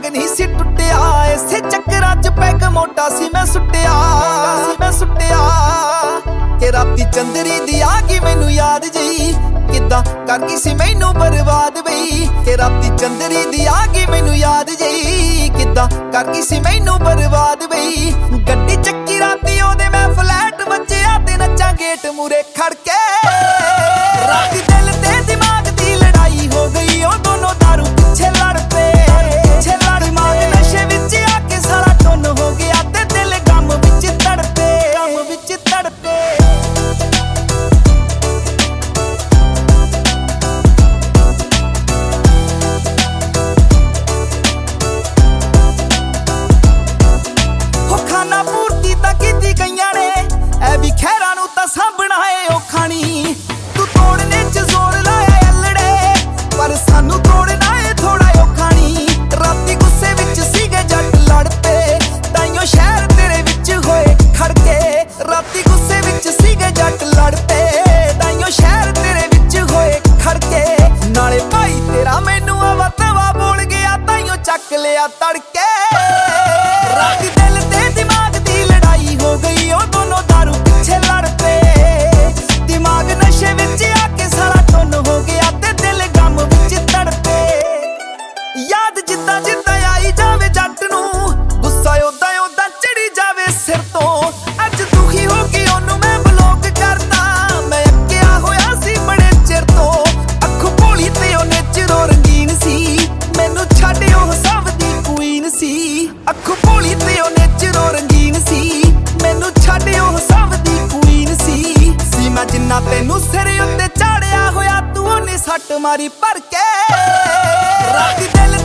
नहीं सी टुटिया इसे चक्करां च पैग मोटा सी मैं सुटिया कि राती चंदरी दी आ गई मैनू याद जई किदां कर गई सी मैनू बर्बाद बई कि राती चंदरी दी आ गई मैनू याद जई किदां कर गई सी मैनू बर्बाद बई गड्डी चक्की राती ओदे मैं फ्लैट बच्चिया ते नच्चा गेट मूरे खड़ के राती दिल ते दिमाग दी लड़ाई हो गई ओ दोनों दारू पीछे लड़ पे दिमाग नशे विच आके सारा टुन हो गया ते दिल गम विच तड़पे हो खाना पूर्ति तां कीती गईयां ने ऐ भी खैरां नूं तां साਂਭਣਾ ਏ औखा नी तू तोड़ने च जोर लाया अल्लड़े पर सानू तोड़ना ਏ थोड़ा औखा नी राती गुस्से विच सीगे जट लड़ पे ताइयों शहर तेरे विच होए खड़के राती गुस्से विच सीगे जट लड़ पे ताइयों शहर तेरे विच होए खड़के नाले भाई तेरा मैनू आवा तवा बोल गया ताइयों चक लिया तड़के राती दिल ते दिमाग दी लड़ाई हो गई ओ दोनों दारू पीछे लड़ पे दिमाग नशे विच आके सारा टुन हो गया ते दिल गम विच तड़पे याद जिद्दां जिद्दां आई जावे जट नूं गुस्सा ओदां ओदां चढ़ी जावे सिर तो अज दुखी हो के ओनू मैं ब्लॉक करदा मैं अक्किया होया सी बड़े चिर तो अख भोली ते ओ नेचरों रंगीन सी मैनू छड्ड ओह सब दी क्वीन सी अख भोली ते ओ नेचरों रंगीन सी मैनू छड्ड ओह सब दी क्वीन सी मैं जिन्ना तैनू सिर उत्ते चाड़िया होया तू ओने सट मारी भर के राती दिल